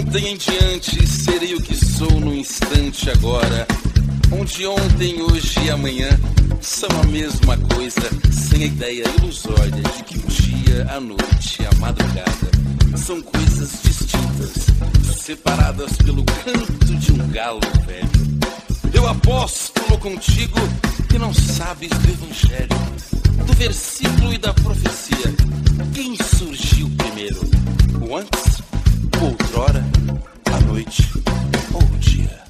Daí em diante serei o que sou no instante agora, onde ontem, hoje e amanhã são a mesma coisa, sem a ideia ilusória de que o dia, a noite e a madrugada são coisas distintas, separadas pelo canto de um galo velho. Eu apóstolo contigo que não sabes do evangelho, do versículo e da profecia. Quem surgiu primeiro? O antes, o outrora, a noite ou o dia?